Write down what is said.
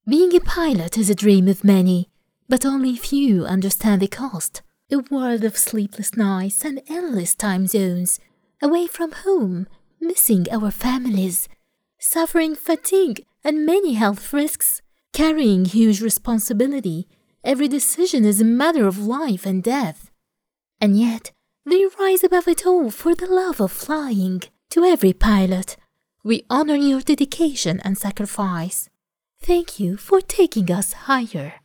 Being a pilot is a dream of many, but only few understand the cost. A world of sleepless nights and endless time zones, away from home, missing our families, suffering fatigue and many health risks, carrying huge responsibility. Every decision is a matter of life and death. And yet, they rise above it all for the love of flying. To every pilot, we honor your dedication and sacrifice. Thank you for taking us higher.